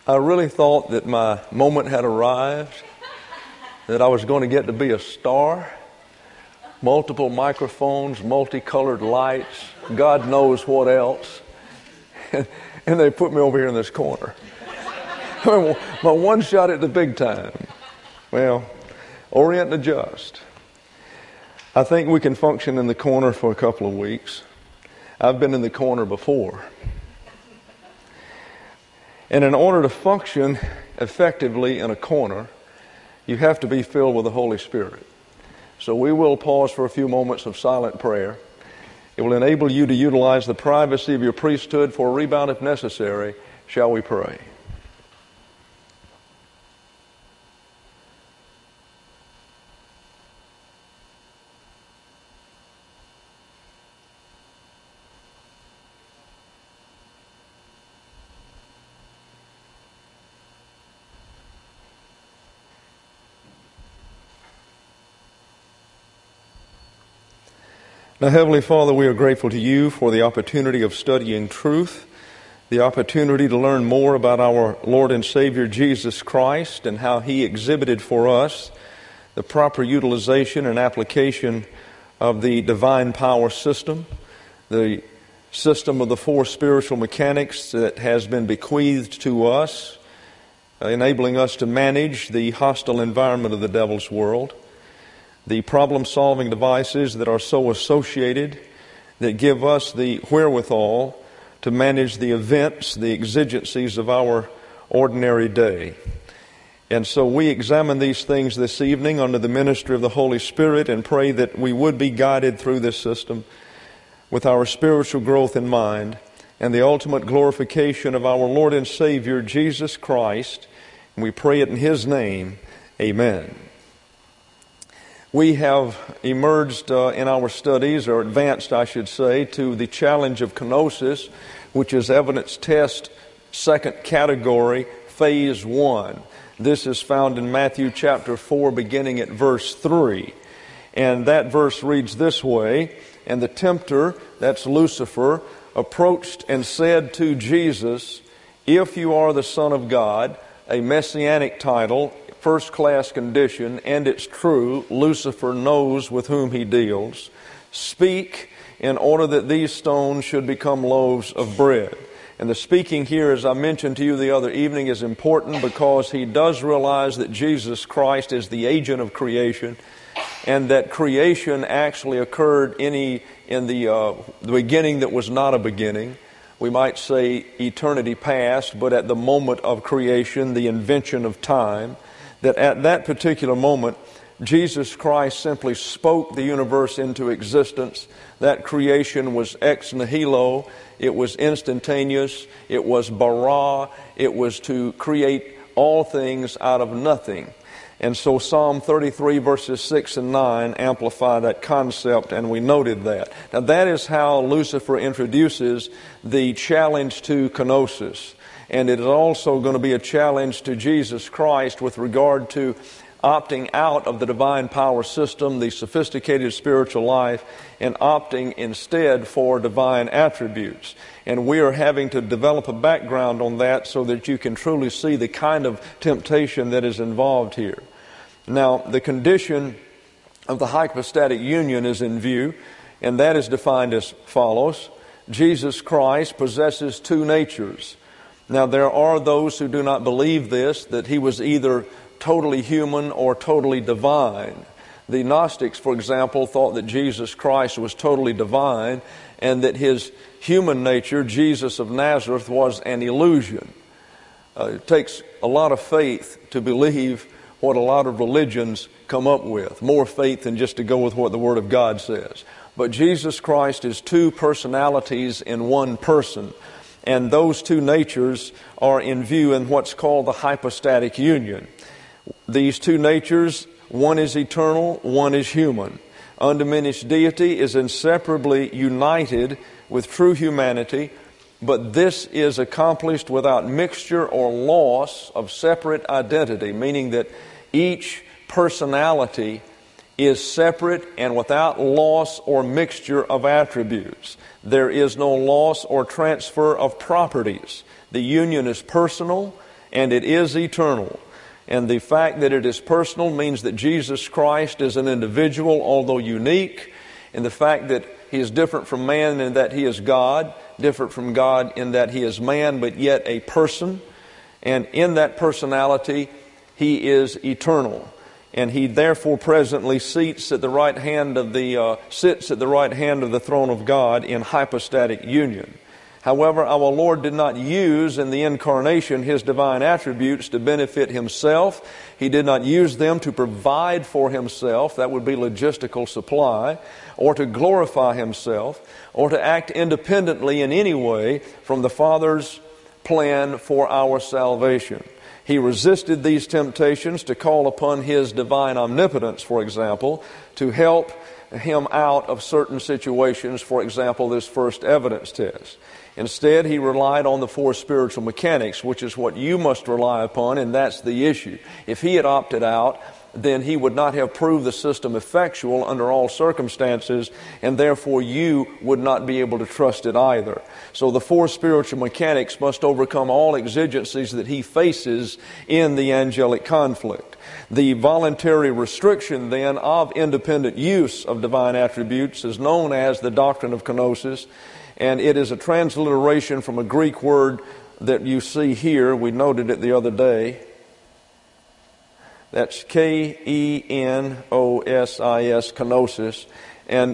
I really thought that my moment had arrived, that I was going to get to be a star. Multiple microphones, multicolored lights, God knows what else. And they put me over here in this corner. My one shot at the big time. Well, orient and adjust. I think we can function in the corner for a couple of weeks. I've been in the corner before. And in order to function effectively in a corner, you have to be filled with the Holy Spirit. So we will pause for a few moments of silent prayer. It will enable you to utilize the privacy of your priesthood for a rebound if necessary. Shall we pray? Now, Heavenly Father, we are grateful to you for the opportunity of studying truth, the opportunity to learn more about our Lord and Savior Jesus Christ and how He exhibited for us the proper utilization and application of the divine power system, the system of the four spiritual mechanics that has been bequeathed to us, enabling us to manage the hostile environment of the devil's world. The problem-solving devices that are so associated, that give us the wherewithal to manage the events, the exigencies of our ordinary day. And so we examine these things this evening under the ministry of the Holy Spirit and pray that we would be guided through this system with our spiritual growth in mind and the ultimate glorification of our Lord and Savior, Jesus Christ. And we pray it in His name. Amen. We have emerged in our studies, or advanced, I should say, to the challenge of kenosis, which is evidence test, second category, phase 1. This is found in Matthew chapter 4, beginning at verse 3. And that verse reads this way, "And the tempter," that's Lucifer, "approached and said to Jesus, 'If you are the Son of God,'" a messianic title, first-class condition, and it's true. Lucifer knows with whom he deals. "Speak in order that these stones should become loaves of bread." And the speaking here, as I mentioned to you the other evening, is important because he does realize that Jesus Christ is the agent of creation, and that creation actually occurred in the beginning that was not a beginning. We might say eternity past, but at the moment of creation, the invention of time, that at that particular moment, Jesus Christ simply spoke the universe into existence. That creation was ex nihilo. It was instantaneous. It was bara. It was to create all things out of nothing. And so Psalm 33 verses 6 and 9 amplify that concept, and we noted that. Now that is how Lucifer introduces the challenge to kenosis. And it is also going to be a challenge to Jesus Christ with regard to opting out of the divine power system, the sophisticated spiritual life, and opting instead for divine attributes. And we are having to develop a background on that so that you can truly see the kind of temptation that is involved here. Now, the condition of the hypostatic union is in view, and that is defined as follows. Jesus Christ possesses two natures. Now, there are those who do not believe this, that He was either totally human or totally divine. The Gnostics, for example, thought that Jesus Christ was totally divine and that His human nature, Jesus of Nazareth, was an illusion. It takes a lot of faith to believe what a lot of religions come up with, more faith than just to go with what the Word of God says. But Jesus Christ is two personalities in one person. And those two natures are in view in what's called the hypostatic union. These two natures, one is eternal, one is human. Undiminished deity is inseparably united with true humanity, but this is accomplished without mixture or loss of separate identity, meaning that each personality is separate and without loss or mixture of attributes. There is no loss or transfer of properties. The union is personal and it is eternal. And the fact that it is personal means that Jesus Christ is an individual, although unique. And the fact that He is different from man in that He is God, different from God in that He is man, but yet a person. And in that personality, He is eternal. And He therefore presently sits at the right hand of the throne of God in hypostatic union. However, our Lord did not use in the incarnation His divine attributes to benefit Himself. He did not use them to provide for Himself, that would be logistical supply, or to glorify Himself, or to act independently in any way from the Father's plan for our salvation. He resisted these temptations to call upon His divine omnipotence, for example, to help Him out of certain situations, for example, this first evidence test. Instead, He relied on the four spiritual mechanics, which is what you must rely upon, and that's the issue. If He had opted out, then He would not have proved the system effectual under all circumstances, and therefore you would not be able to trust it either. So the four spiritual mechanics must overcome all exigencies that He faces in the angelic conflict. The voluntary restriction, then, of independent use of divine attributes is known as the doctrine of kenosis, and it is a transliteration from a Greek word that you see here. We noted it the other day. That's Kenosis, kenosis. And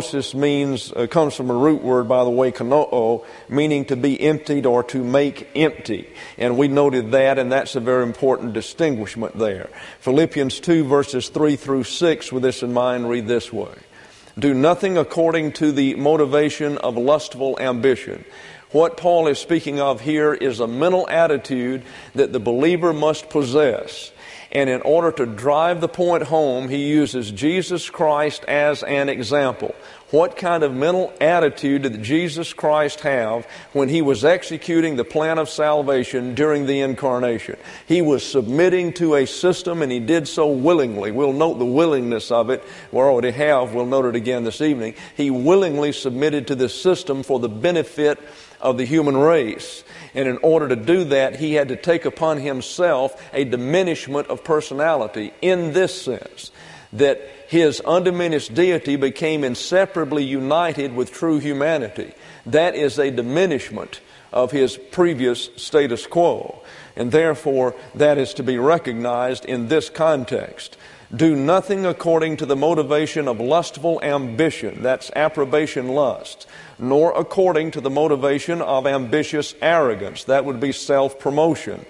kenosis comes from a root word, by the way, kenoo, meaning to be emptied or to make empty. And we noted that, and that's a very important distinguishment there. Philippians 2, verses 3 through 6, with this in mind, read this way. Do nothing according to the motivation of lustful ambition. What Paul is speaking of here is a mental attitude that the believer must possess. And in order to drive the point home, he uses Jesus Christ as an example. What kind of mental attitude did Jesus Christ have when He was executing the plan of salvation during the incarnation? He was submitting to a system, and He did so willingly. We'll note the willingness of it. We already have. We'll note it again this evening. He willingly submitted to this system for the benefit of the human race. And in order to do that, He had to take upon Himself a diminishment of personality in this sense, that His undiminished deity became inseparably united with true humanity. That is a diminishment of His previous status quo. And therefore, that is to be recognized in this context. Do nothing according to the motivation of lustful ambition, that's approbation lust, nor according to the motivation of ambitious arrogance, that would be self-promotion,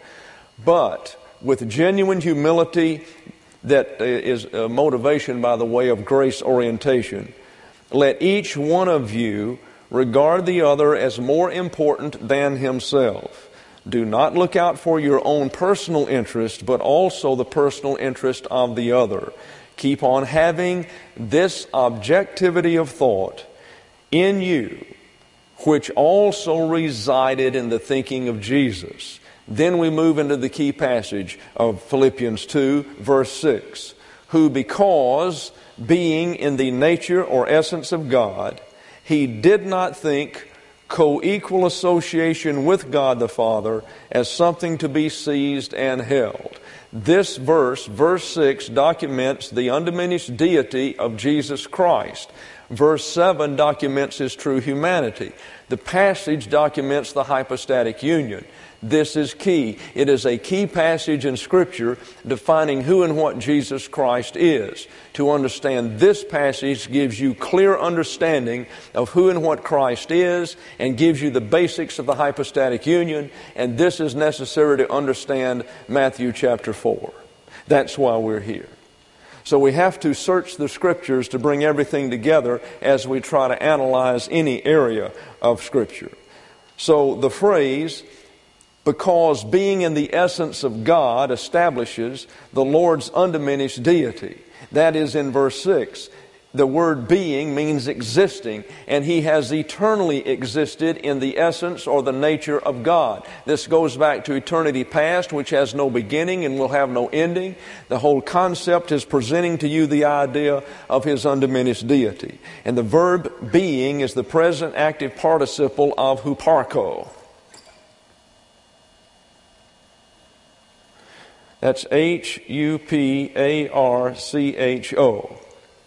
but with genuine humility, that is a motivation by the way of grace orientation. Let each one of you regard the other as more important than himself. Do not look out for your own personal interest, but also the personal interest of the other. Keep on having this objectivity of thought in you, which also resided in the thinking of Jesus. Then we move into the key passage of Philippians 2, verse 6. Who, because being in the nature or essence of God, He did not think co-equal association with God the Father as something to be seized and held. This verse, verse 6, documents the undiminished deity of Jesus Christ. Verse 7 documents His true humanity. The passage documents the hypostatic union. This is key. It is a key passage in Scripture defining who and what Jesus Christ is. To understand this passage gives you clear understanding of who and what Christ is and gives you the basics of the hypostatic union. And this is necessary to understand Matthew chapter 4. That's why we're here. So we have to search the Scriptures to bring everything together as we try to analyze any area of Scripture. So the phrase, because being in the essence of God, establishes the Lord's undiminished deity. That is in verse 6. The word being means existing, and He has eternally existed in the essence or the nature of God. This goes back to eternity past, which has no beginning and will have no ending. The whole concept is presenting to you the idea of His undiminished deity. And the verb being is the present active participle of huparko. That's Huparcho.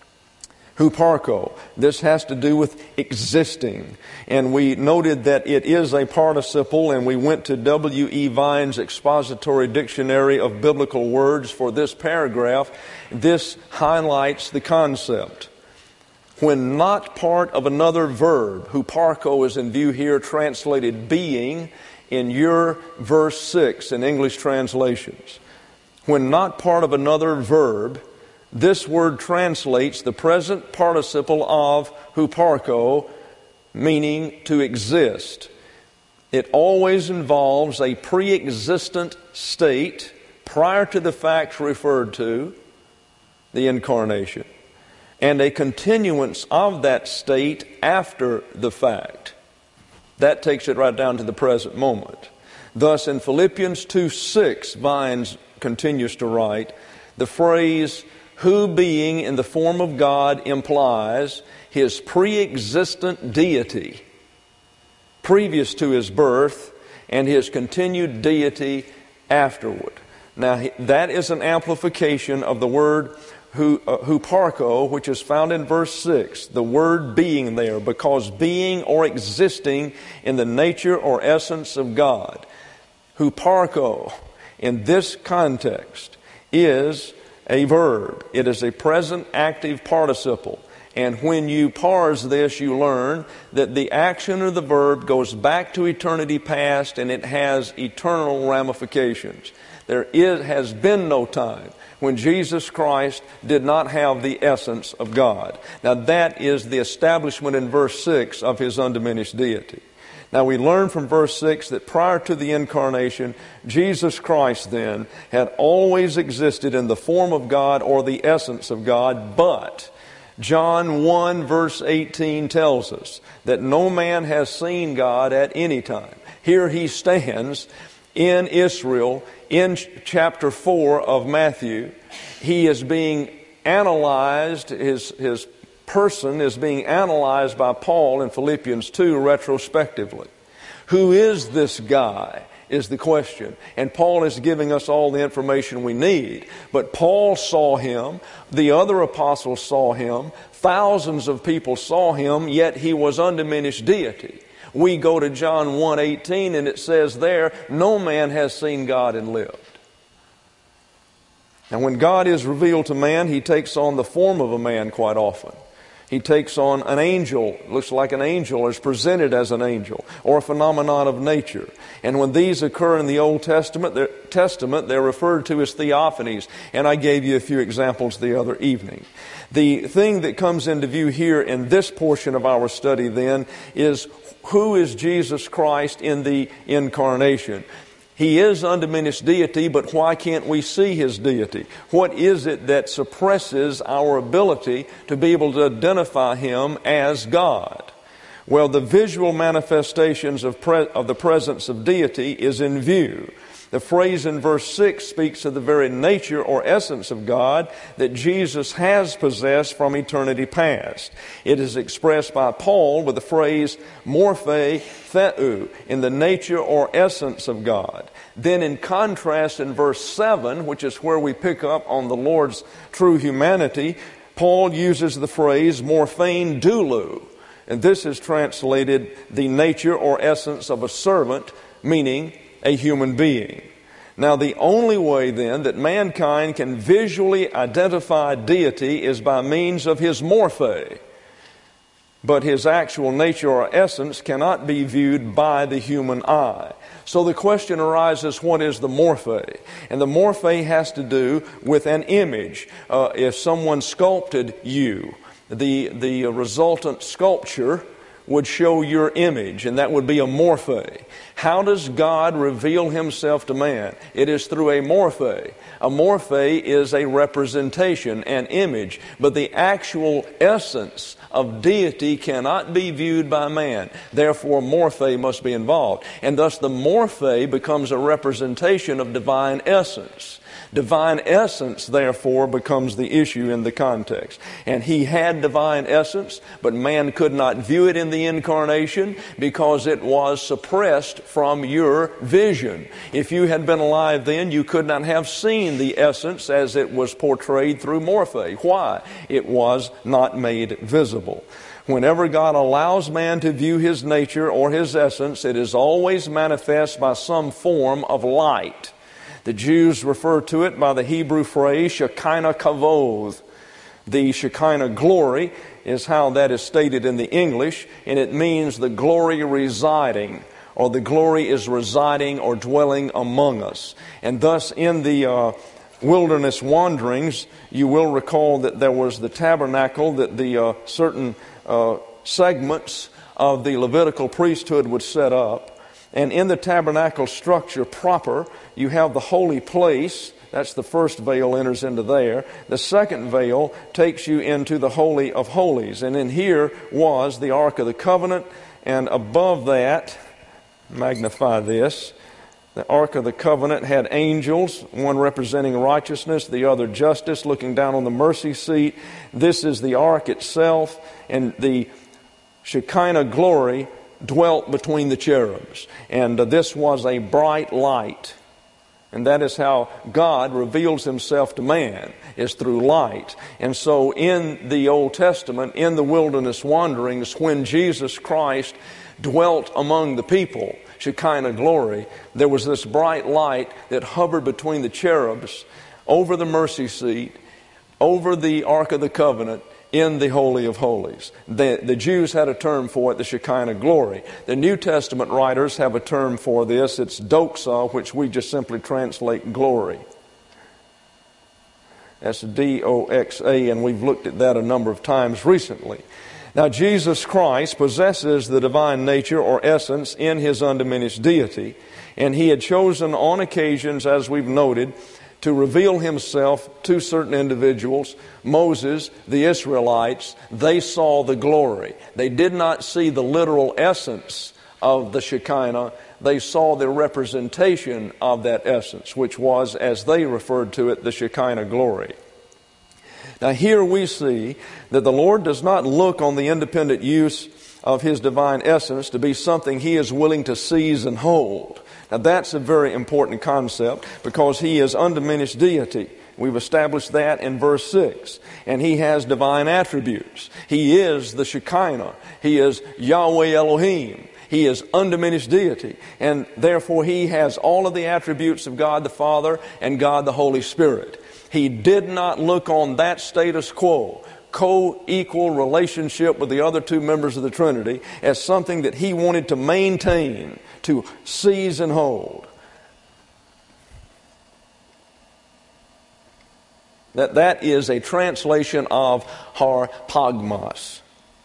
Huparcho. This has to do with existing. And we noted that it is a participle, and we went to W.E. Vine's Expository Dictionary of Biblical Words for this paragraph. This highlights the concept. When not part of another verb, huparcho is in view here, translated being in your verse 6 in English translations. When not part of another verb, this word translates the present participle of huparcho, meaning to exist. It always involves a pre-existent state prior to the facts referred to, the incarnation, and a continuance of that state after the fact. That takes it right down to the present moment. Thus, in Philippians 2:6, Vines continues to write, the phrase, who being in the form of God, implies his pre-existent deity previous to his birth and his continued deity afterward. Now, that is an amplification of the word huparcho, which is found in verse 6, the word being there, because being or existing in the nature or essence of God. Huparcho, in this context, is a verb. It is a present active participle. And when you parse this, you learn that the action of the verb goes back to eternity past, and it has eternal ramifications. There has been no time when Jesus Christ did not have the essence of God. Now that is the establishment in verse 6 of his undiminished deity. Now we learn from verse 6 that prior to the incarnation, Jesus Christ then had always existed in the form of God or the essence of God, but John 1 verse 18 tells us that no man has seen God at any time. Here he stands in Israel in chapter 4 of Matthew. He is being analyzed, his person is being analyzed by Paul in Philippians 2 retrospectively. Who is this guy is the question. And Paul is giving us all the information we need. But Paul saw him, the other apostles saw him, thousands of people saw him, yet he was undiminished deity. We go to John 1:18 and it says there, no man has seen God and lived. Now when God is revealed to man, he takes on the form of a man quite often. He takes on an angel, looks like an angel, or is presented as an angel, or a phenomenon of nature. And when these occur in the Old Testament, they're referred to as theophanies. And I gave you a few examples the other evening. The thing that comes into view here in this portion of our study then is, who is Jesus Christ in the incarnation? He is undiminished deity, but why can't we see his deity? What is it that suppresses our ability to be able to identify him as God? Well, the visual manifestations of the presence of deity is in view. The phrase in verse 6 speaks of the very nature or essence of God that Jesus has possessed from eternity past. It is expressed by Paul with the phrase morphe theou, in the nature or essence of God. Then in contrast in verse 7, which is where we pick up on the Lord's true humanity, Paul uses the phrase morphein doulou. And this is translated the nature or essence of a servant, meaning a human being. Now the only way then that mankind can visually identify deity is by means of his morphe. But his actual nature or essence cannot be viewed by the human eye. So the question arises, what is the morphe? And the morphe has to do with an image. If someone sculpted you, the resultant sculpture would show your image, and that would be a morphe. How does God reveal himself to man? It is through a morphe. A morphe is a representation, an image, but the actual essence of deity cannot be viewed by man. Therefore, morphe must be involved. And thus the morphe becomes a representation of divine essence. Divine essence, therefore, becomes the issue in the context. And he had divine essence, but man could not view it in the incarnation because it was suppressed from your vision. If you had been alive then, you could not have seen the essence as it was portrayed through Morphe. Why? It was not made visible. Whenever God allows man to view his nature or his essence, it is always manifest by some form of light. The Jews refer to it by the Hebrew phrase Shekinah Kavod. The Shekinah glory is how that is stated in the English, and it means the glory residing, or the glory is residing or dwelling among us. And thus in the wilderness wanderings, you will recall that there was the tabernacle that the certain segments of the Levitical priesthood would set up. And in the tabernacle structure proper, you have the holy place. That's the first veil enters into there. The second veil takes you into the Holy of Holies. And in here was the Ark of the Covenant. And above that, magnify this, the Ark of the Covenant had angels, one representing righteousness, the other justice, looking down on the mercy seat. This is the Ark itself, and the Shekinah glory dwelt between the cherubs. And this was a bright light. And that is how God reveals himself to man, is through light. And so in the Old Testament, in the wilderness wanderings, when Jesus Christ dwelt among the people, Shekinah glory, there was this bright light that hovered between the cherubs, over the mercy seat, over the Ark of the Covenant, in the Holy of Holies. The Jews had a term for it, the Shekinah glory. The New Testament writers have a term for this. It's doxa, which we just simply translate glory. That's D-O-X-A, and we've looked at that a number of times recently. Now, Jesus Christ possesses the divine nature or essence in his undiminished deity, and he had chosen on occasions, as we've noted, to reveal himself to certain individuals. Moses, the Israelites, they saw the glory. They did not see the literal essence of the Shekinah. They saw the representation of that essence, which was, as they referred to it, the Shekinah glory. Now here we see that the Lord does not look on the independent use of his divine essence to be something he is willing to seize and hold. Now that's a very important concept because he is undiminished deity. We've established that in verse 6. And he has divine attributes. He is the Shekinah. He is Yahweh Elohim. He is undiminished deity. And therefore he has all of the attributes of God the Father and God the Holy Spirit. He did not look on that status quo, co-equal relationship with the other two members of the Trinity, as something that he wanted to maintain, to seize and hold. That is a translation of harpagmos.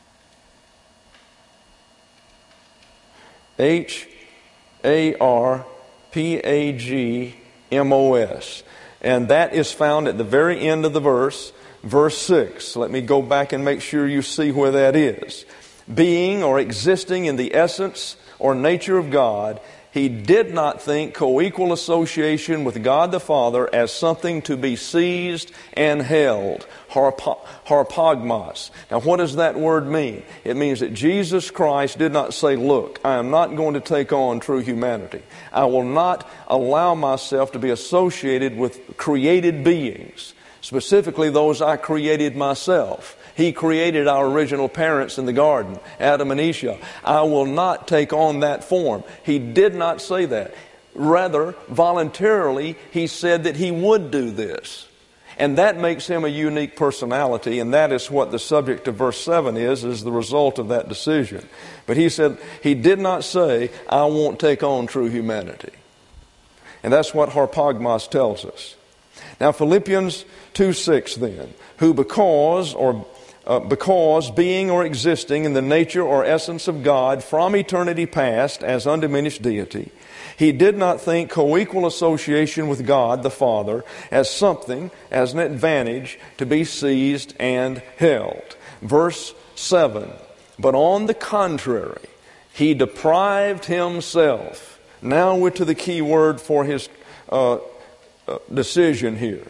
H-A-R-P-A-G-M-O-S. And that is found at the very end of the verse, verse 6. Let me go back and make sure you see where that is. Being or existing in the essence or nature of God, he did not think co-equal association with God the Father as something to be seized and held. Harpagmos. Now what does that word mean? It means that Jesus Christ did not say, look, I am not going to take on true humanity. I will not allow myself to be associated with created beings, specifically those I created myself. He created our original parents in the garden, Adam and Eve. I will not take on that form. He did not say that. Rather, voluntarily, he said that he would do this. And that makes him a unique personality, and that is what the subject of verse 7 is the result of that decision. But he said, he did not say, I won't take on true humanity. And that's what harpagmos tells us. Now Philippians 2:6 then, who because being or existing in the nature or essence of God from eternity past as undiminished deity, he did not think co-equal association with God the Father as something, as an advantage to be seized and held. Verse 7, but on the contrary, he deprived himself. Now we're to the key word for his decision here.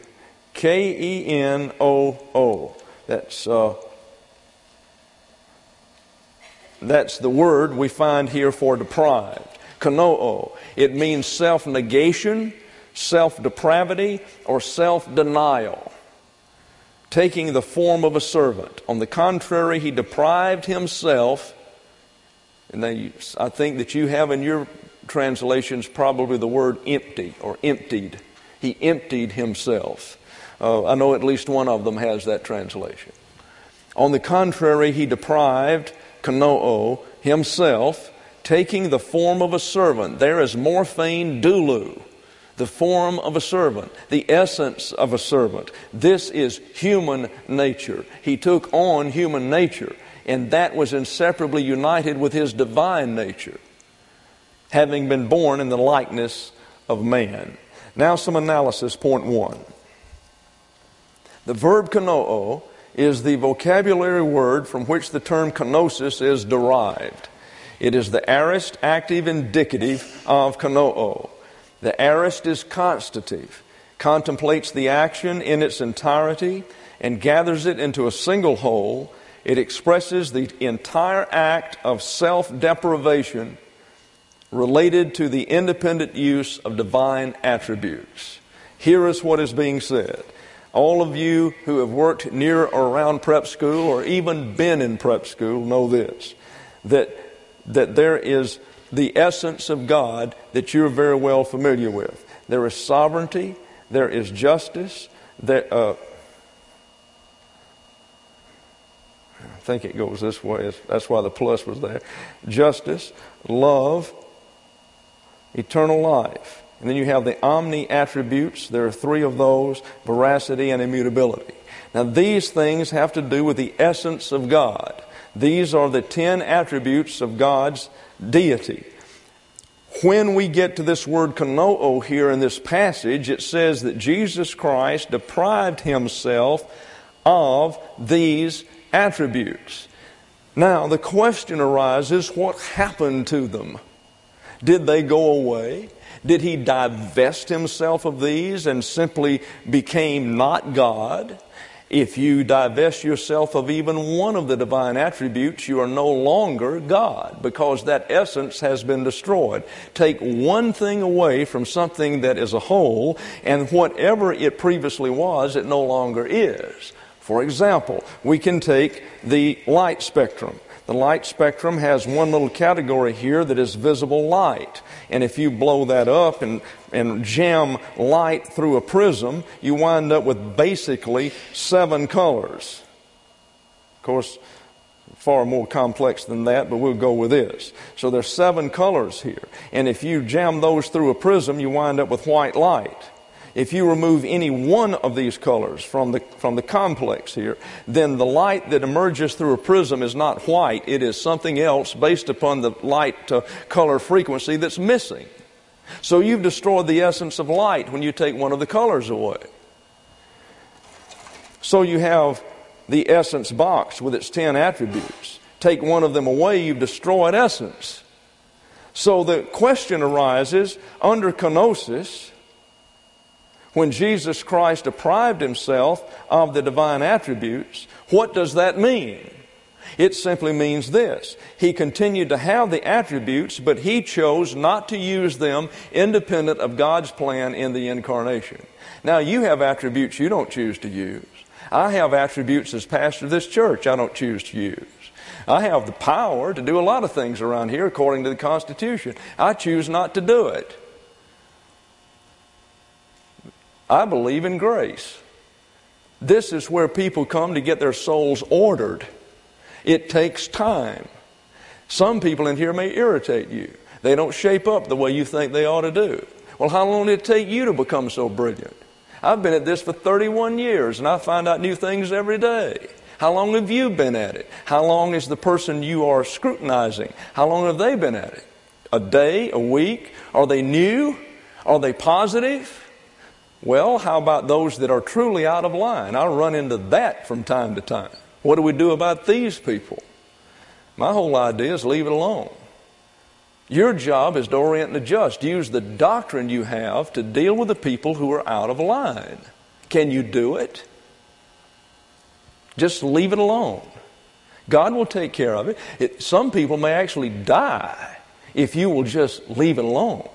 K-E-N-O-O. That's the word we find here for deprived. Kanoo. It means self-negation, self-depravity, or self-denial, taking the form of a servant. On the contrary, he deprived himself. And I think that you have in your translations probably the word empty or emptied. He emptied himself. I know at least one of them has that translation. On the contrary, he deprived, kanoo, himself, taking the form of a servant. There is morphine doulou, the form of a servant, the essence of a servant. This is human nature. He took on human nature, and that was inseparably united with his divine nature, having been born in the likeness of man. Now some analysis. Point 1. The verb kanoo is the vocabulary word from which the term kenosis is derived. It is the aorist active indicative of kanoo. The aorist is constative, contemplates the action in its entirety, and gathers it into a single whole. It expresses the entire act of self-deprivation related to the independent use of divine attributes. Here is what is being said. All of you who have worked near or around prep school or even been in prep school know this, that there is the essence of God that you're very well familiar with. There is sovereignty, there is justice, I think it goes this way, that's why the plus was there. Justice, love, eternal life. And then you have the omni attributes. There are 3 of those: veracity and immutability. Now these things have to do with the essence of God. These are the 10 attributes of God's deity. When we get to this word kanoo here in this passage, it says that Jesus Christ deprived himself of these attributes. Now the question arises, what happened to them? Did they go away? Did he divest himself of these and simply became not God? If you divest yourself of even one of the divine attributes, you are no longer God, because that essence has been destroyed. Take one thing away from something that is a whole, and whatever it previously was, it no longer is. For example, we can take the light spectrum. The light spectrum has one little category here that is visible light. And if you blow that up and jam light through a prism, you wind up with basically 7 colors. Of course, far more complex than that, but we'll go with this. So there's 7 colors here. And if you jam those through a prism, you wind up with white light. If you remove any one of these colors from the complex here, then the light that emerges through a prism is not white. It is something else based upon the light color frequency that's missing. So you've destroyed the essence of light when you take one of the colors away. So you have the essence box with its 10 attributes. Take one of them away, you've destroyed essence. So the question arises, under kenosis, when Jesus Christ deprived himself of the divine attributes, what does that mean? It simply means this. He continued to have the attributes, but he chose not to use them independent of God's plan in the incarnation. Now, you have attributes you don't choose to use. I have attributes as pastor of this church I don't choose to use. I have the power to do a lot of things around here according to the Constitution. I choose not to do it. I believe in grace. This is where people come to get their souls ordered. It takes time. Some people in here may irritate you. They don't shape up the way you think they ought to do. Well, how long did it take you to become so brilliant? I've been at this for 31 years and I find out new things every day. How long have you been at it? How long is the person you are scrutinizing? How long have they been at it? A day? A week? Are they new? Are they positive? Well, how about those that are truly out of line? I run into that from time to time. What do we do about these people? My whole idea is leave it alone. Your job is to orient and adjust. Use the doctrine you have to deal with the people who are out of line. Can you do it? Just leave it alone. God will take care of it. Some people may actually die if you will just leave it alone.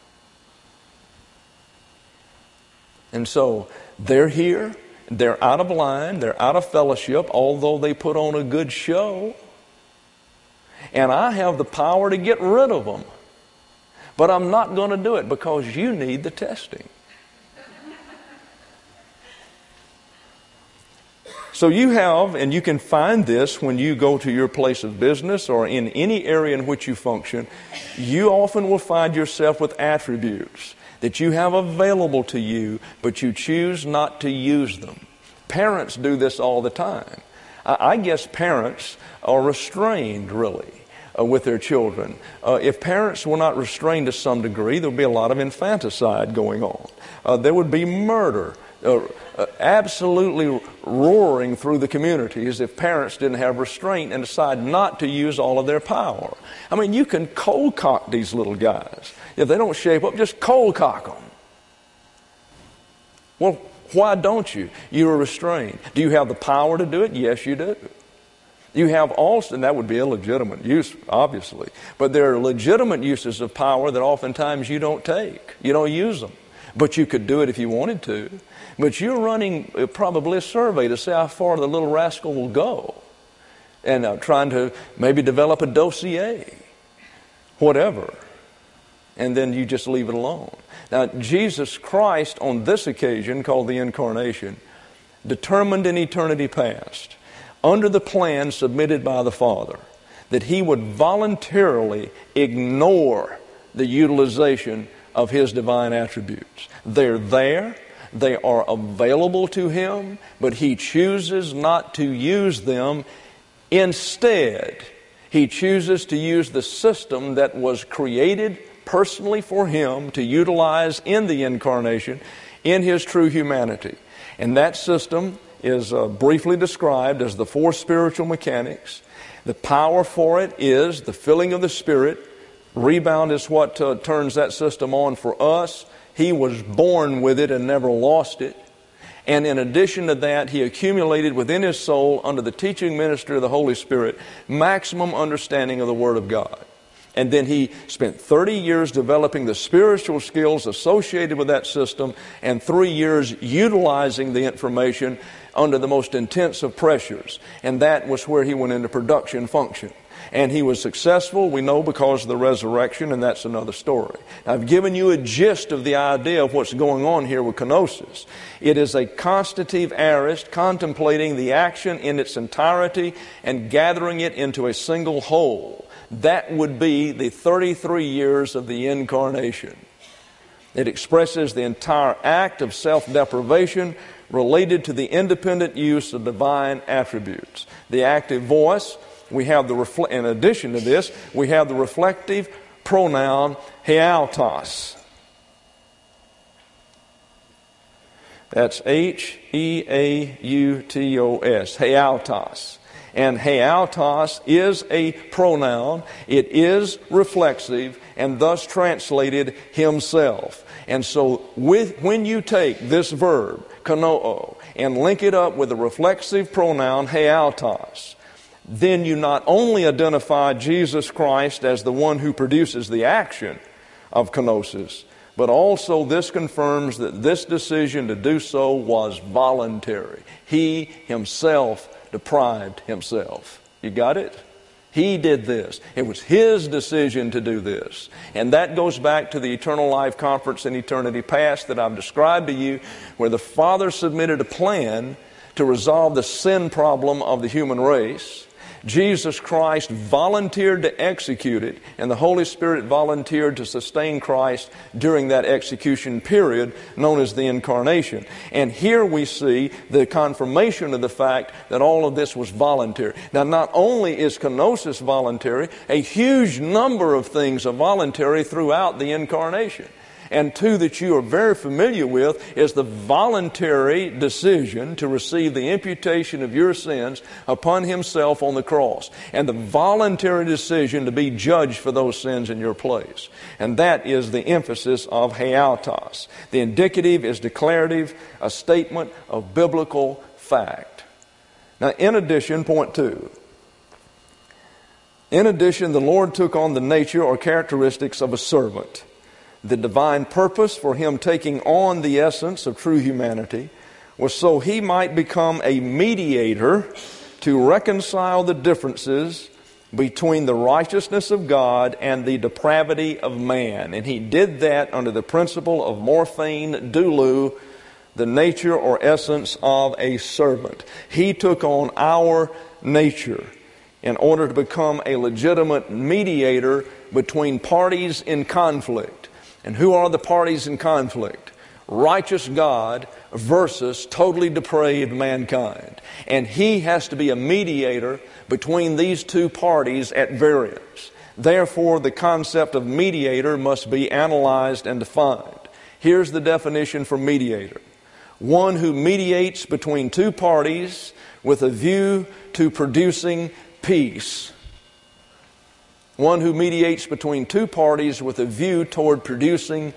And so they're here, they're out of line, they're out of fellowship, although they put on a good show. And I have the power to get rid of them. But I'm not going to do it because you need the testing. So you have, and you can find this when you go to your place of business or in any area in which you function, you often will find yourself with attributes that you have available to you, but you choose not to use them. Parents do this all the time. I guess parents are restrained, really, with their children. If parents were not restrained to some degree, there would be a lot of infanticide going on. There would be murder absolutely roaring through the communities if parents didn't have restraint and decide not to use all of their power. I mean, you can cold cock these little guys. If they don't shape up, just cold cock them. Well, why don't you? You are restrained. Do you have the power to do it? Yes, you do. You have also, and that would be illegitimate use, obviously, but there are legitimate uses of power that oftentimes you don't take. You don't use them. But you could do it if you wanted to. But you're running probably a survey to see how far the little rascal will go. And trying to maybe develop a dossier. Whatever. And then you just leave it alone. Now, Jesus Christ, on this occasion, called the Incarnation, determined in eternity past, under the plan submitted by the Father, that He would voluntarily ignore the utilization of His divine attributes. They're there. They are available to Him, but He chooses not to use them. Instead, He chooses to use the system that was created personally for Him to utilize in the Incarnation in His true humanity. And that system is briefly described as the four spiritual mechanics. The power for it is the filling of the Spirit. Rebound is what turns that system on for us. He was born with it and never lost it. And in addition to that, He accumulated within His soul, under the teaching ministry of the Holy Spirit, maximum understanding of the Word of God. And then He spent 30 years developing the spiritual skills associated with that system and 3 years utilizing the information under the most intense of pressures. And that was where He went into production function. And He was successful, we know, because of the resurrection, and that's another story. I've given you a gist of the idea of what's going on here with kenosis. It is a constitutive aorist contemplating the action in its entirety and gathering it into a single whole. That would be the 33 years of the Incarnation. It expresses the entire act of self-deprivation related to the independent use of divine attributes. The active voice, we have in addition to this, we have the reflective pronoun heautos. That's H-E-A-U-T-O-S, heautos. And heautos is a pronoun. It is reflexive and thus translated himself. And so when you take this verb, kanoo, and link it up with the reflexive pronoun heautos, then you not only identify Jesus Christ as the one who produces the action of kenosis, but also this confirms that this decision to do so was voluntary. He Himself deprived Himself. You got it? He did this. It was His decision to do this. And that goes back to the Eternal Life Conference in eternity past that I've described to you, where the Father submitted a plan to resolve the sin problem of the human race. Jesus Christ volunteered to execute it, and the Holy Spirit volunteered to sustain Christ during that execution period known as the Incarnation. And here we see the confirmation of the fact that all of this was voluntary. Now, not only is kenosis voluntary, a huge number of things are voluntary throughout the Incarnation. And two that you are very familiar with is the voluntary decision to receive the imputation of your sins upon Himself on the cross, and the voluntary decision to be judged for those sins in your place. And that is the emphasis of hiautos. The indicative is declarative, a statement of biblical fact. Now, in addition, point 2. In addition, the Lord took on the nature or characteristics of a servant. The divine purpose for Him taking on the essence of true humanity was so He might become a mediator to reconcile the differences between the righteousness of God and the depravity of man. And He did that under the principle of morphine doulou, the nature or essence of a servant. He took on our nature in order to become a legitimate mediator between parties in conflict. And who are the parties in conflict? Righteous God versus totally depraved mankind. And He has to be a mediator between these two parties at variance. Therefore, the concept of mediator must be analyzed and defined. Here's the definition for mediator. One who mediates between two parties with a view to producing peace. One who mediates between two parties with a view toward producing.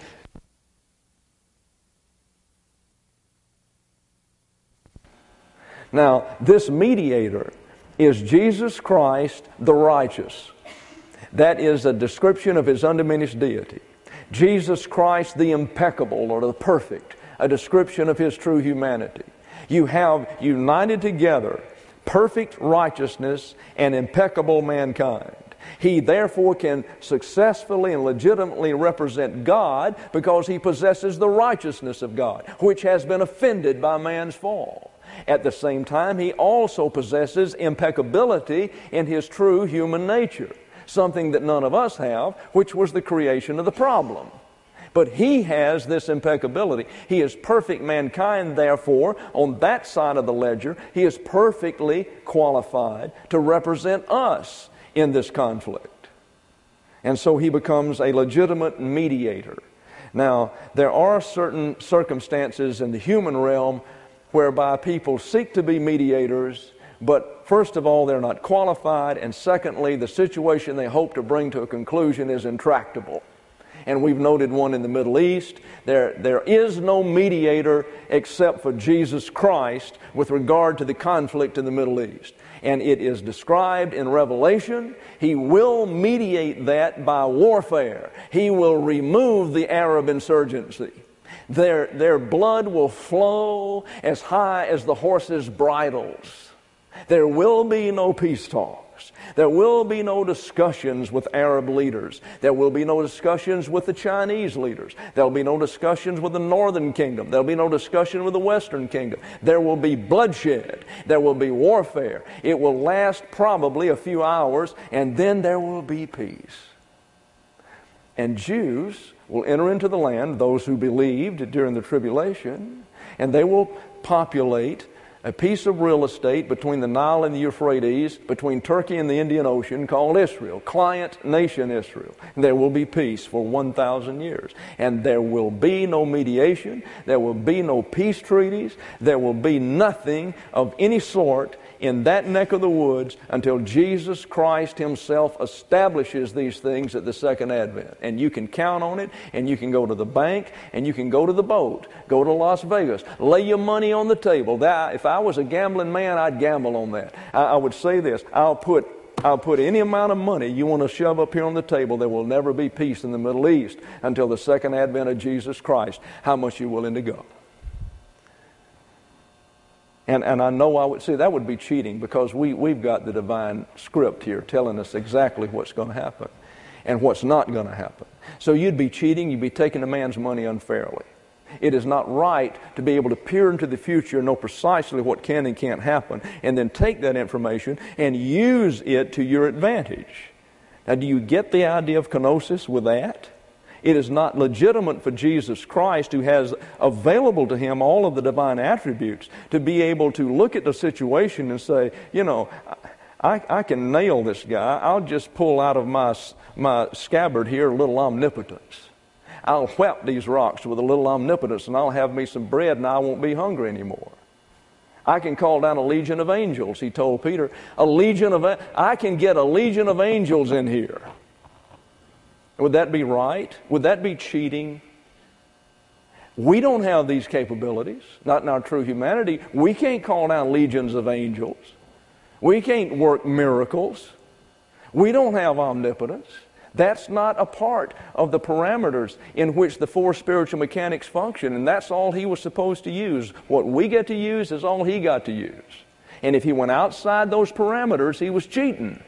Now, this mediator is Jesus Christ the righteous. That is a description of His undiminished deity. Jesus Christ the impeccable or the perfect, a description of His true humanity. You have united together perfect righteousness and impeccable mankind. He therefore can successfully and legitimately represent God because He possesses the righteousness of God, which has been offended by man's fall. At the same time, He also possesses impeccability in His true human nature, something that none of us have, which was the creation of the problem. But He has this impeccability. He is perfect mankind, therefore, on that side of the ledger, He is perfectly qualified to represent us in this conflict. And so He becomes a legitimate mediator. Now, there are certain circumstances in the human realm whereby people seek to be mediators, but first of all, they're not qualified, and secondly, the situation they hope to bring to a conclusion is intractable. And we've noted one in the Middle East. There is no mediator except for Jesus Christ with regard to the conflict in the Middle East. And it is described in Revelation. He will mediate that by warfare. He will remove the Arab insurgency. Their blood will flow as high as the horses' bridles. There will be no peace talks. There will be no discussions with Arab leaders. There will be no discussions with the Chinese leaders. There will be no discussions with the Northern Kingdom. There will be no discussion with the Western Kingdom. There will be bloodshed. There will be warfare. It will last probably a few hours, and then there will be peace. And Jews will enter into the land, those who believed during the tribulation, and they will populate a piece of real estate between the Nile and the Euphrates, between Turkey and the Indian Ocean, called Israel, client nation Israel. And there will be peace for 1,000 years. And there will be no mediation. There will be no peace treaties. There will be nothing of any sort in that neck of the woods until Jesus Christ Himself establishes these things at the second advent. And you can count on it, and you can go to the bank, and you can go to the boat, go to Las Vegas, lay your money on the table. If I was a gambling man, I'd gamble on that. I would say this: I'll put any amount of money you want to shove up here on the table. There will never be peace in the Middle East until the second advent of Jesus Christ. How much are you willing to go? And I know I would say that would be cheating, because we've got the divine script here telling us exactly what's going to happen and what's not going to happen. So you'd be cheating, you'd be taking a man's money unfairly. It is not right to be able to peer into the future and know precisely what can and can't happen, and then take that information and use it to your advantage. Now, do you get the idea of kenosis with that? It is not legitimate for Jesus Christ, who has available to Him all of the divine attributes, to be able to look at the situation and say, I can nail this guy. I'll just pull out of my scabbard here a little omnipotence. I'll whap these rocks with a little omnipotence, and I'll have me some bread, and I won't be hungry anymore. I can call down a legion of angels, he told Peter. I can get a legion of angels in here. Would that be right? Would that be cheating? We don't have these capabilities, not in our true humanity. We can't call down legions of angels. We can't work miracles. We don't have omnipotence. That's not a part of the parameters in which the four spiritual mechanics function, and that's all he was supposed to use. What we get to use is all he got to use. And if he went outside those parameters, he was cheating.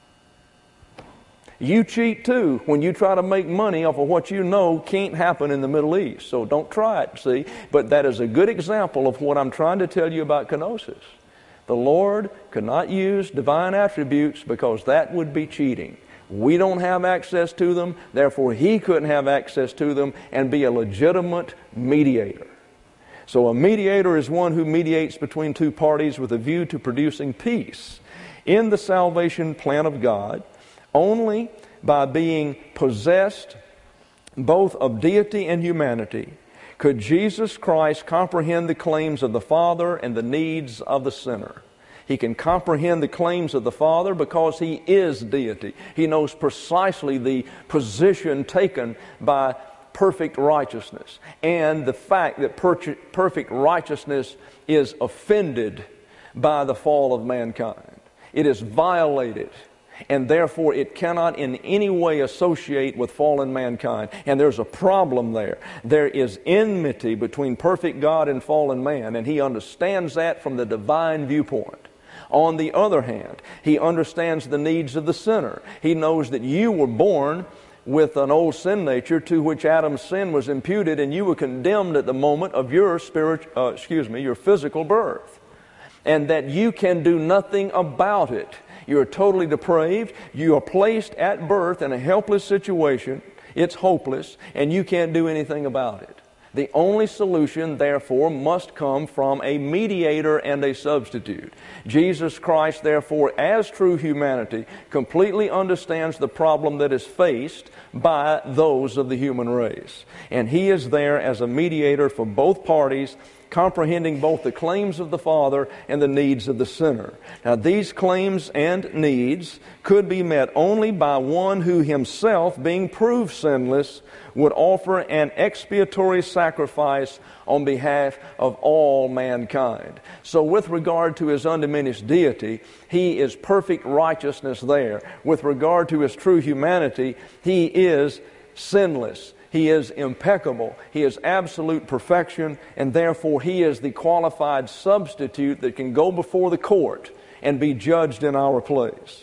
You cheat too when you try to make money off of what you know can't happen in the Middle East. So don't try it, see? But that is a good example of what I'm trying to tell you about kenosis. The Lord could not use divine attributes because that would be cheating. We don't have access to them, therefore he couldn't have access to them and be a legitimate mediator. So a mediator is one who mediates between two parties with a view to producing peace. In the salvation plan of God, only by being possessed both of deity and humanity could Jesus Christ comprehend the claims of the Father and the needs of the sinner. He can comprehend the claims of the Father because he is deity. He knows precisely the position taken by perfect righteousness and the fact that perfect righteousness is offended by the fall of mankind. It is violated, and therefore it cannot in any way associate with fallen mankind. And there's a problem there. There is enmity between perfect God and fallen man, and he understands that from the divine viewpoint. On the other hand, he understands the needs of the sinner. He knows that you were born with an old sin nature to which Adam's sin was imputed, and you were condemned at the moment of your your physical birth, and that you can do nothing about it. You are totally depraved. You are placed at birth in a helpless situation. It's hopeless, and you can't do anything about it. The only solution, therefore, must come from a mediator and a substitute. Jesus Christ, therefore, as true humanity, completely understands the problem that is faced by those of the human race. And he is there as a mediator for both parties, comprehending both the claims of the Father and the needs of the sinner. Now, these claims and needs could be met only by one who himself, being proved sinless, would offer an expiatory sacrifice on behalf of all mankind. So with regard to his undiminished deity, he is perfect righteousness there. With regard to his true humanity, he is sinless. He is impeccable. He is absolute perfection, and therefore he is the qualified substitute that can go before the court and be judged in our place.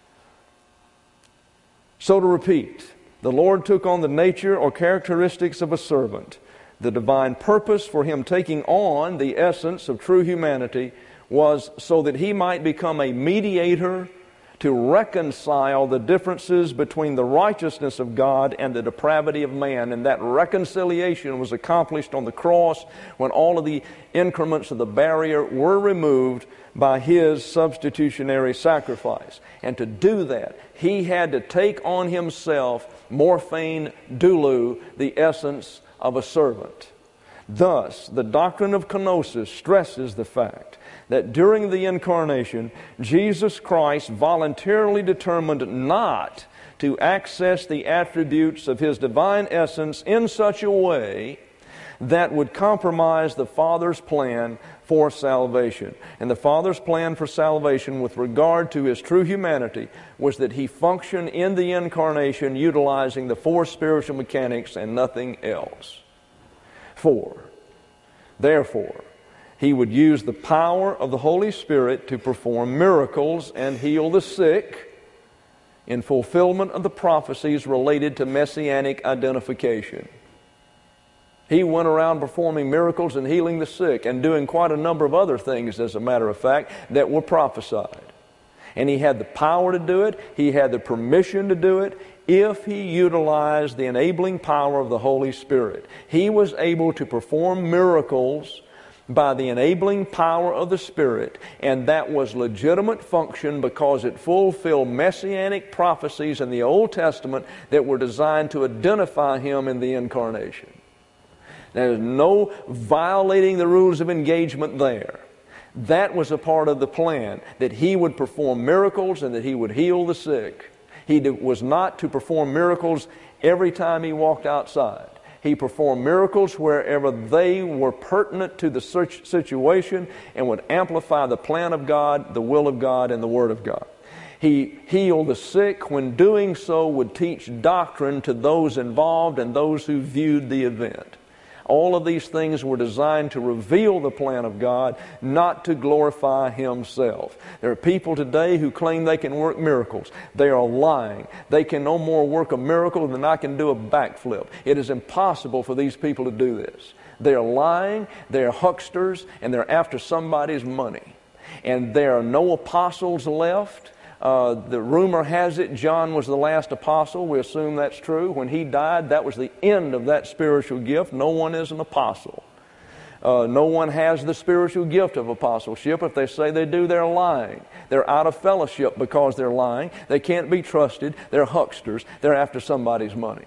So to repeat, the Lord took on the nature or characteristics of a servant. The divine purpose for him taking on the essence of true humanity was so that he might become a mediator to reconcile the differences between the righteousness of God and the depravity of man. And that reconciliation was accomplished on the cross when all of the increments of the barrier were removed by his substitutionary sacrifice. And to do that, he had to take on himself, morphine doulou, the essence of a servant. Thus, the doctrine of kenosis stresses the fact that during the incarnation, Jesus Christ voluntarily determined not to access the attributes of his divine essence in such a way that would compromise the Father's plan for salvation. And the Father's plan for salvation with regard to his true humanity was that he function in the incarnation utilizing the four spiritual mechanics and nothing else. 4. Therefore, he would use the power of the Holy Spirit to perform miracles and heal the sick in fulfillment of the prophecies related to messianic identification. He went around performing miracles and healing the sick and doing quite a number of other things, as a matter of fact, that were prophesied. And he had the power to do it. He had the permission to do it if he utilized the enabling power of the Holy Spirit. He was able to perform miracles by the enabling power of the Spirit, and that was legitimate function because it fulfilled messianic prophecies in the Old Testament that were designed to identify Him in the incarnation. There's no violating the rules of engagement there. That was a part of the plan, that He would perform miracles and that He would heal the sick. He was not to perform miracles every time He walked outside. He performed miracles wherever they were pertinent to the situation and would amplify the plan of God, the will of God, and the Word of God. He healed the sick. When doing so, would teach doctrine to those involved and those who viewed the event. All of these things were designed to reveal the plan of God, not to glorify Himself. There are people today who claim they can work miracles. They are lying. They can no more work a miracle than I can do a backflip. It is impossible for these people to do this. They are lying, they are hucksters, and they're after somebody's money. And there are no apostles left. The rumor has it John was the last apostle. We assume that's true. When he died, that was the end of that spiritual gift. No one is an apostle. No one has the spiritual gift of apostleship. If they say they do, they're lying. They're out of fellowship because they're lying. They can't be trusted. They're hucksters. They're after somebody's money.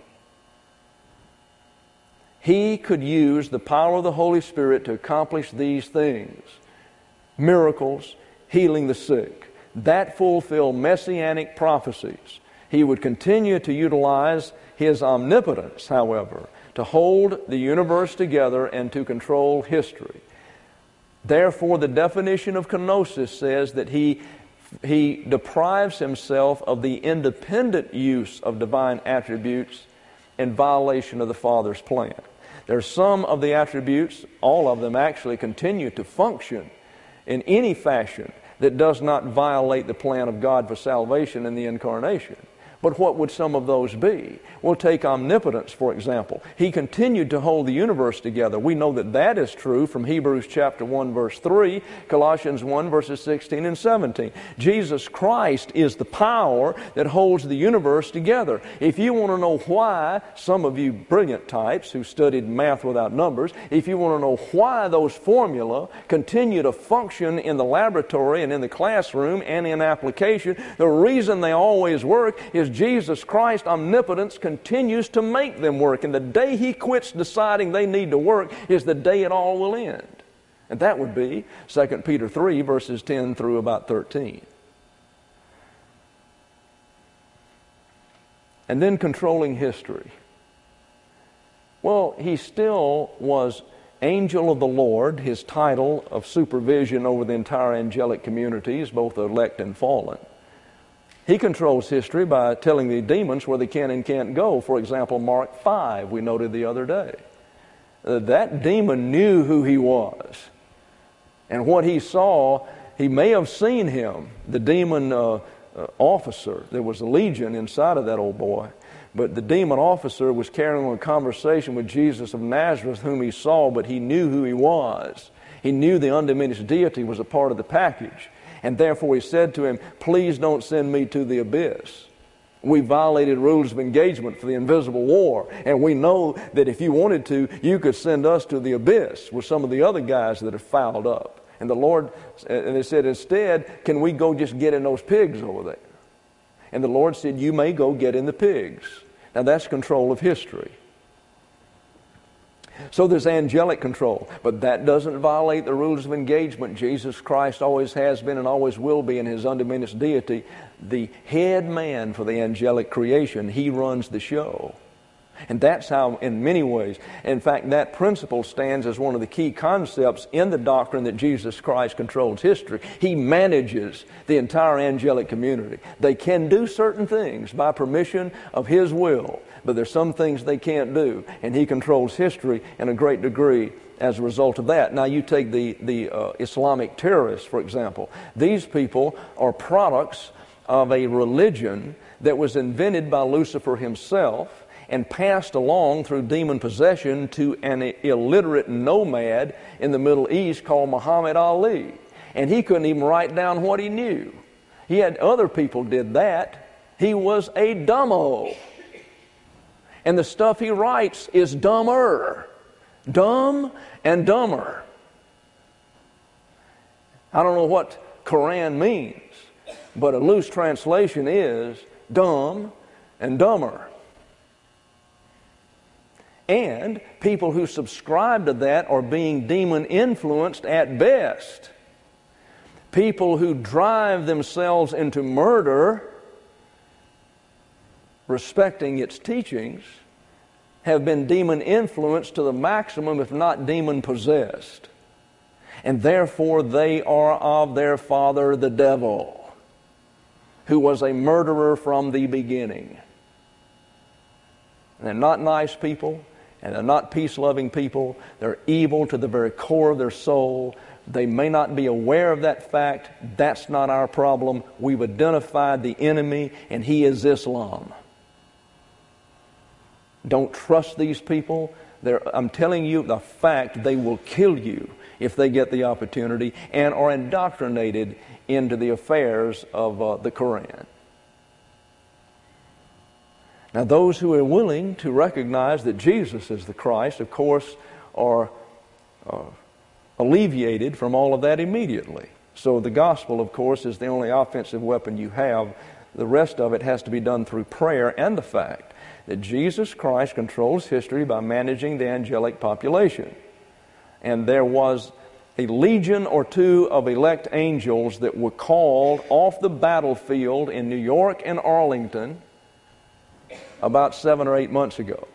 He could use the power of the Holy Spirit to accomplish these things. Miracles, healing the sick. That fulfilled messianic prophecies. He would continue to utilize His omnipotence, however, to hold the universe together and to control history. Therefore, the definition of kenosis says that He deprives Himself of the independent use of divine attributes in violation of the Father's plan. There are some of the attributes, all of them actually, continue to function in any fashion that does not violate the plan of God for salvation in the incarnation. But what would some of those be? We'll take omnipotence, for example. He continued to hold the universe together. We know that that is true from Hebrews chapter 1, verse 3, Colossians 1, verses 16 and 17. Jesus Christ is the power that holds the universe together. If you want to know why, some of you brilliant types who studied math without numbers, if you want to know why those formula continue to function in the laboratory and in the classroom and in application, the reason they always work is Jesus Christ's omnipotence continues to make them work. And the day He quits deciding they need to work is the day it all will end. And that would be 2 Peter 3, verses 10 through about 13. And then controlling history. Well, He still was angel of the Lord. His title of supervision over the entire angelic communities, both elect and fallen. He controls history by telling the demons where they can and can't go. For example, Mark 5, we noted the other day. That demon knew who he was. And what he saw, he may have seen him, the demon officer. There was a legion inside of that old boy. But the demon officer was carrying on a conversation with Jesus of Nazareth, whom he saw, but he knew who he was. He knew the undiminished deity was a part of the package. And therefore he said to him, please don't send me to the abyss. We violated rules of engagement for the invisible war. And we know that if you wanted to, you could send us to the abyss with some of the other guys that are fouled up. And the Lord, and they said, instead, can we go just get in those pigs over there? And the Lord said, you may go get in the pigs. Now that's control of history. So there's angelic control, but that doesn't violate the rules of engagement. Jesus Christ always has been and always will be in His undiminished deity the head man for the angelic creation. He runs the show. And that's how, in many ways, in fact, that principle stands as one of the key concepts in the doctrine that Jesus Christ controls history. He manages the entire angelic community. They can do certain things by permission of His will, but there's some things they can't do, and He controls history in a great degree as a result of that. Now you take the Islamic terrorists, for example. These people are products of a religion that was invented by Lucifer himself and passed along through demon possession to an illiterate nomad in the Middle East called Muhammad Ali. And he couldn't even write down what he knew. He had other people did that. He was a dumbo. And the stuff he writes is dumber. Dumb and dumber. I don't know what Quran means, but a loose translation is dumb and dumber. And people who subscribe to that are being demon-influenced at best. People who drive themselves into murder, respecting its teachings, have been demon-influenced to the maximum, if not demon-possessed. And therefore they are of their father the devil, who was a murderer from the beginning. And they're not nice people, and they're not peace-loving people. They're evil to the very core of their soul. They may not be aware of that fact. That's not our problem. We've identified the enemy, and he is Islam. Don't trust these people. I'm telling you the fact, they will kill you if they get the opportunity and are indoctrinated into the affairs of the Quran. Now, those who are willing to recognize that Jesus is the Christ, of course, are alleviated from all of that immediately. So the gospel, of course, is the only offensive weapon you have. The rest of it has to be done through prayer and the fact that Jesus Christ controls history by managing the angelic population. And there was a legion or two of elect angels that were called off the battlefield in New York and Arlington about 7 or 8 months ago.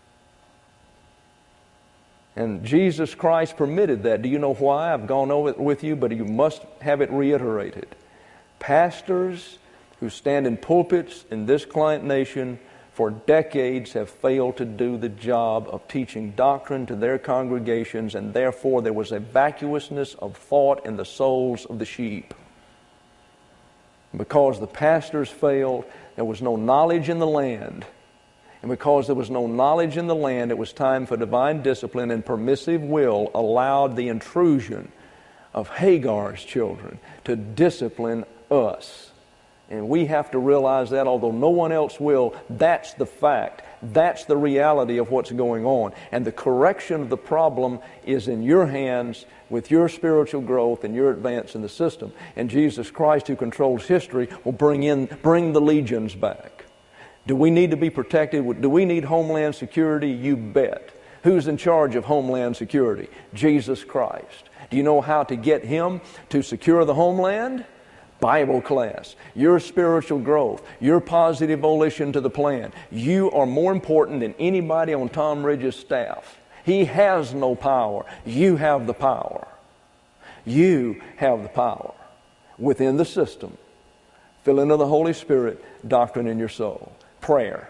And Jesus Christ permitted that. Do you know why? I've gone over it with you, but you must have it reiterated. Pastors who stand in pulpits in this client nation for decades have failed to do the job of teaching doctrine to their congregations, and therefore there was a vacuousness of thought in the souls of the sheep. Because the pastors failed, there was no knowledge in the land. And because there was no knowledge in the land, it was time for divine discipline, and permissive will allowed the intrusion of Hagar's children to discipline us. And we have to realize that, although no one else will, that's the fact. That's the reality of what's going on. And the correction of the problem is in your hands with your spiritual growth and your advance in the system. And Jesus Christ, who controls history, will bring the legions back. Do we need to be protected? Do we need Homeland Security? You bet. Who's in charge of Homeland Security? Jesus Christ. Do you know how to get Him to secure the homeland? Bible class, your spiritual growth, your positive volition to the plan. You are more important than anybody on Tom Ridge's staff. He has no power. You have the power. You have the power within the system. Filling of the Holy Spirit, doctrine in your soul. Prayer.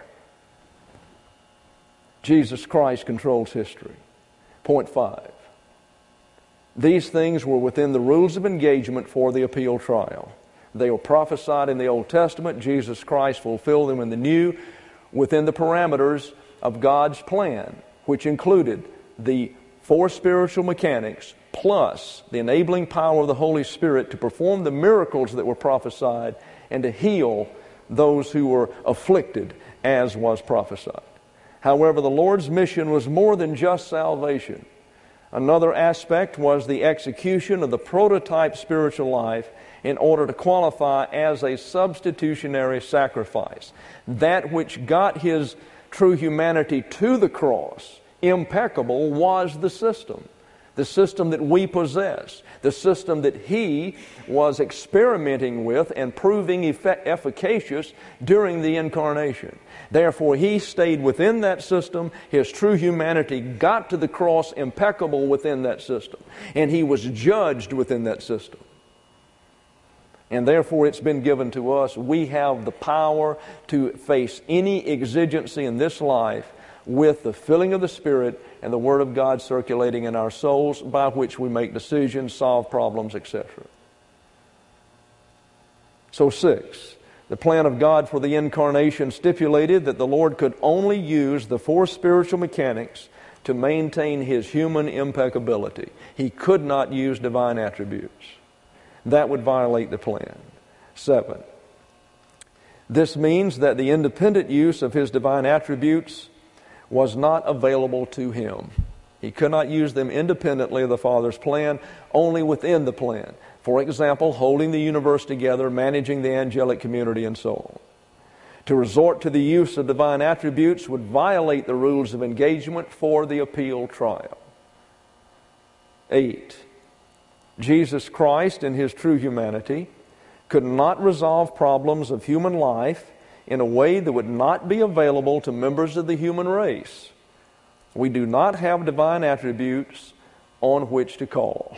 Jesus Christ controls history. Point 5. These things were within the rules of engagement for the appeal trial. They were prophesied in the Old Testament. Jesus Christ fulfilled them in the New within the parameters of God's plan, which included the 4 spiritual mechanics plus the enabling power of the Holy Spirit to perform the miracles that were prophesied and to heal those who were afflicted as was prophesied. However, the Lord's mission was more than just salvation. Another aspect was the execution of the prototype spiritual life in order to qualify as a substitutionary sacrifice. That which got His true humanity to the cross, impeccable, was the system. The system that we possess. The system that He was experimenting with and proving efficacious during the incarnation. Therefore, He stayed within that system. His true humanity got to the cross impeccable within that system. And He was judged within that system. And therefore, it's been given to us. We have the power to face any exigency in this life with the filling of the Spirit and the Word of God circulating in our souls, by which we make decisions, solve problems, etc. So 6, the plan of God for the incarnation stipulated that the Lord could only use the 4 spiritual mechanics to maintain His human impeccability. He could not use divine attributes. That would violate the plan. 7, this means that the independent use of His divine attributes was not available to Him. He could not use them independently of the Father's plan, only within the plan. For example, holding the universe together, managing the angelic community, and so on. To resort to the use of divine attributes would violate the rules of engagement for the appeal trial. 8. Jesus Christ, in His true humanity, could not resolve problems of human life in a way that would not be available to members of the human race. We do not have divine attributes on which to call.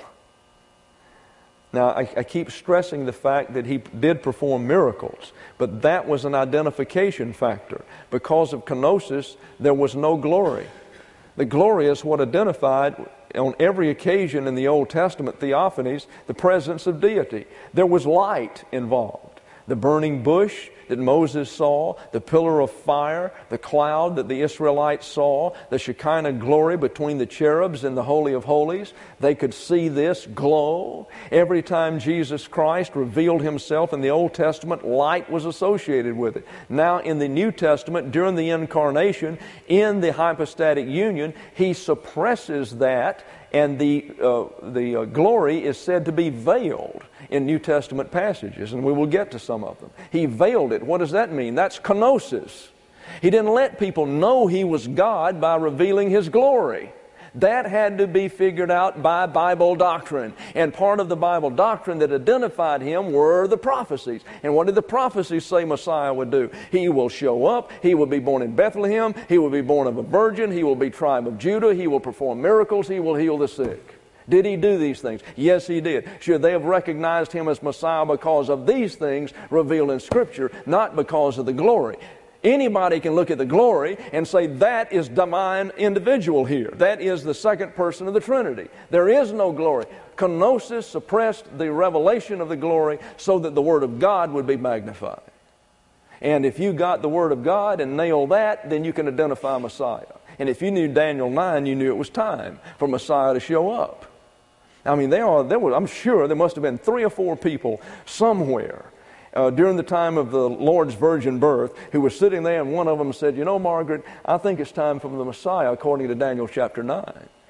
Now, I keep stressing the fact that He did perform miracles, but that was an identification factor. Because of kenosis, there was no glory. The glory is what identified on every occasion in the Old Testament theophanies the presence of deity. There was light involved. The burning bush that Moses saw, the pillar of fire, the cloud that the Israelites saw, the Shekinah glory between the cherubs in the Holy of Holies. They could see this glow. Every time Jesus Christ revealed Himself in the Old Testament, light was associated with it. Now in the New Testament, during the incarnation, in the hypostatic union, He suppresses that, and the glory is said to be veiled in New Testament passages, and we will get to some of them. He veiled it. What does that mean? That's kenosis. He didn't let people know He was God by revealing His glory. That had to be figured out by Bible doctrine. And part of the Bible doctrine that identified Him were the prophecies. And what did the prophecies say Messiah would do? He will show up. He will be born in Bethlehem. He will be born of a virgin. He will be tribe of Judah. He will perform miracles. He will heal the sick. Did He do these things? Yes, He did. Should they have recognized Him as Messiah because of these things revealed in Scripture, not because of the glory? Anybody can look at the glory and say that is divine individual here. That is the second person of the Trinity. There is no glory. Kenosis suppressed the revelation of the glory so that the Word of God would be magnified. And if you got the Word of God and nailed that, then you can identify Messiah. And if you knew Daniel 9, you knew it was time for Messiah to show up. I mean, I'm sure there must have been 3 or 4 people somewhere during the time of the Lord's virgin birth who were sitting there, and one of them said, "You know, Margaret, I think it's time for the Messiah according to Daniel chapter 9.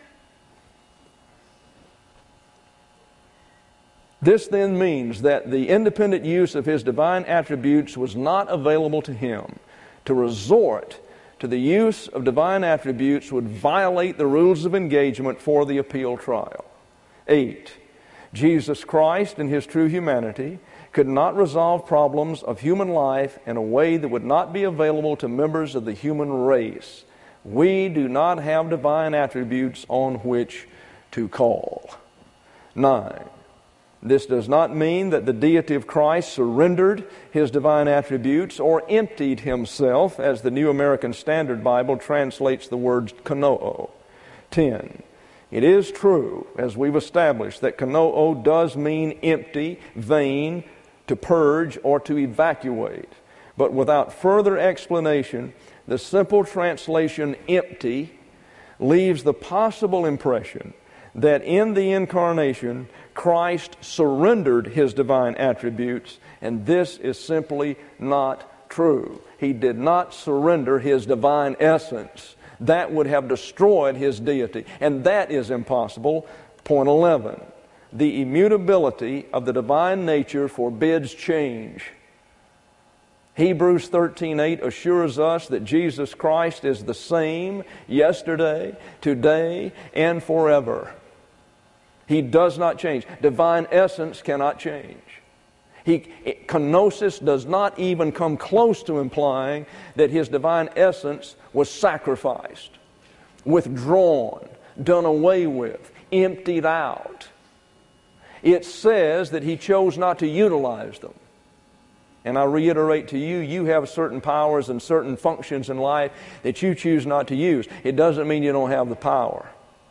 This then means that the independent use of His divine attributes was not available to Him. To resort to the use of divine attributes would violate the rules of engagement for the appeal trial. 8. Jesus Christ, in His true humanity, could not resolve problems of human life in a way that would not be available to members of the human race. We do not have divine attributes on which to call. 9. This does not mean that the deity of Christ surrendered His divine attributes or emptied Himself, as the New American Standard Bible translates the word kanoo. 10. It is true, as we've established, that kanoo does mean empty, vain, to purge, or to evacuate. But without further explanation, the simple translation empty leaves the possible impression that in the incarnation, Christ surrendered His divine attributes, and this is simply not true. He did not surrender His divine essence. That would have destroyed His deity, and that is impossible. Point 11. The immutability of the divine nature forbids change. Hebrews 13:8 assures us that Jesus Christ is the same yesterday, today, and forever. He does not change. Divine essence cannot change. Kenosis does not even come close to implying that His divine essence was sacrificed, withdrawn, done away with, emptied out. It says that He chose not to utilize them. And I reiterate to you, you have certain powers and certain functions in life that you choose not to use. It doesn't mean you don't have the power.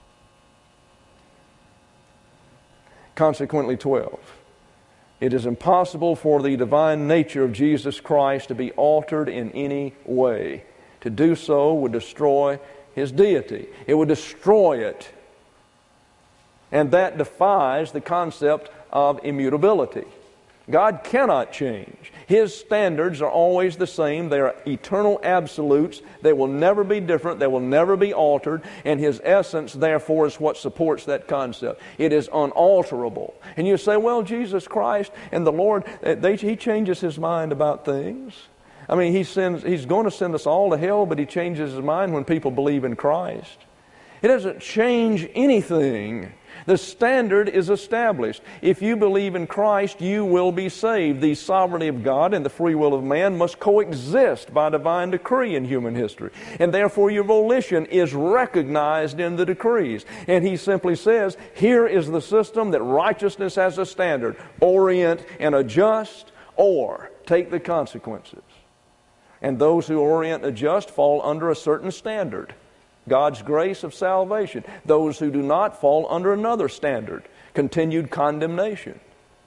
Consequently, 12. It is impossible for the divine nature of Jesus Christ to be altered in any way. To do so would destroy His deity. It would destroy it. And that defies the concept of immutability. God cannot change. His standards are always the same. They are eternal absolutes. They will never be different. They will never be altered. And His essence, therefore, is what supports that concept. It is unalterable. And you say, well, Jesus Christ and the Lord, He changes His mind about things. I mean, He's going to send us all to hell, but He changes His mind when people believe in Christ. It doesn't change anything. The standard is established. If you believe in Christ, you will be saved. The sovereignty of God and the free will of man must coexist by divine decree in human history. And therefore your volition is recognized in the decrees. And He simply says, here is the system that righteousness has a standard. Orient and adjust, or take the consequences. And those who orient and adjust fall under a certain standard. God's grace of salvation. Those who do not fall under another standard, continued condemnation.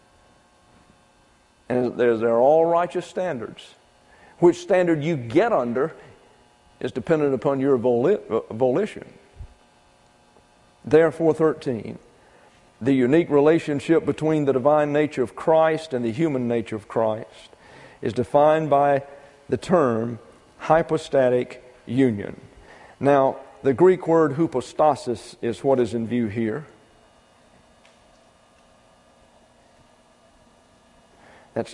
And they're all righteous standards. Which standard you get under is dependent upon your volition. Therefore, 13, the unique relationship between the divine nature of Christ and the human nature of Christ is defined by the term hypostatic union. Now, the Greek word hypostasis is what is in view here. That's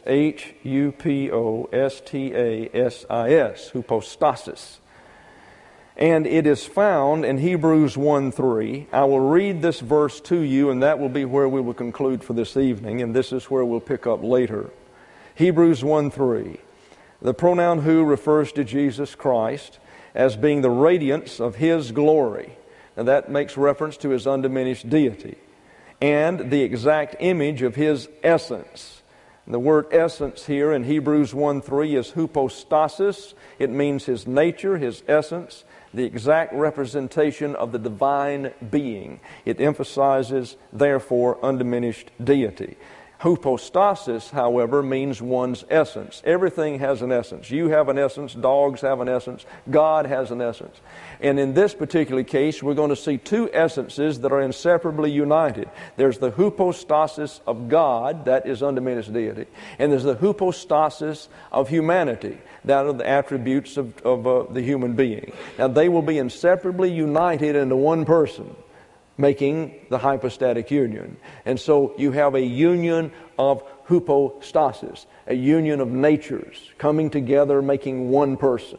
H-U-P-O-S-T-A-S-I-S, hypostasis. And it is found in Hebrews 1:3. I will read this verse to you, and that will be where we will conclude for this evening, and this is where we'll pick up later. Hebrews 1:3. The pronoun who refers to Jesus Christ as being the radiance of His glory. Now that makes reference to His undiminished deity. And the exact image of His essence. And the word essence here in Hebrews 1:3 is hypostasis. It means His nature, His essence, the exact representation of the divine being. It emphasizes, therefore, undiminished deity. Hypostasis, however, means one's essence. Everything has an essence. You have an essence. Dogs have an essence. God has an essence. And in this particular case, we're going to see two essences that are inseparably united. There's the hypostasis of God, that is undiminished deity. And there's the hypostasis of humanity, that are the attributes of the human being. Now, they will be inseparably united into one person, making the hypostatic union. And so you have a union of hypostasis, a union of natures coming together, making one person.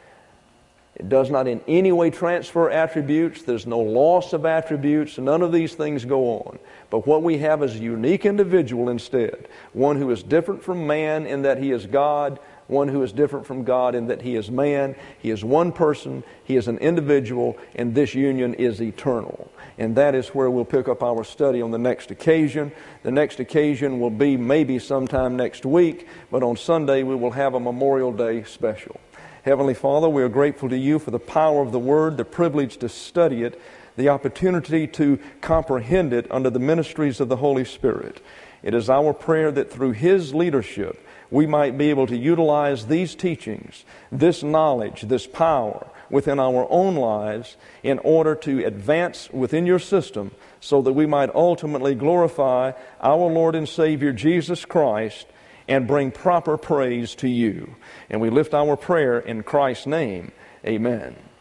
It does not in any way transfer attributes. There's no loss of attributes. None of these things go on. But what we have is a unique individual instead. One who is different from man in that he is God. One who is different from God in that He is man. He is one person. He is an individual. And this union is eternal. And that is where we'll pick up our study on the next occasion. The next occasion will be maybe sometime next week. But on Sunday we will have a Memorial Day special. Heavenly Father, we are grateful to You for the power of the Word, the privilege to study it, the opportunity to comprehend it under the ministries of the Holy Spirit. It is our prayer that through His leadership we might be able to utilize these teachings, this knowledge, this power within our own lives in order to advance within Your system so that we might ultimately glorify our Lord and Savior Jesus Christ and bring proper praise to You. And we lift our prayer in Christ's name. Amen.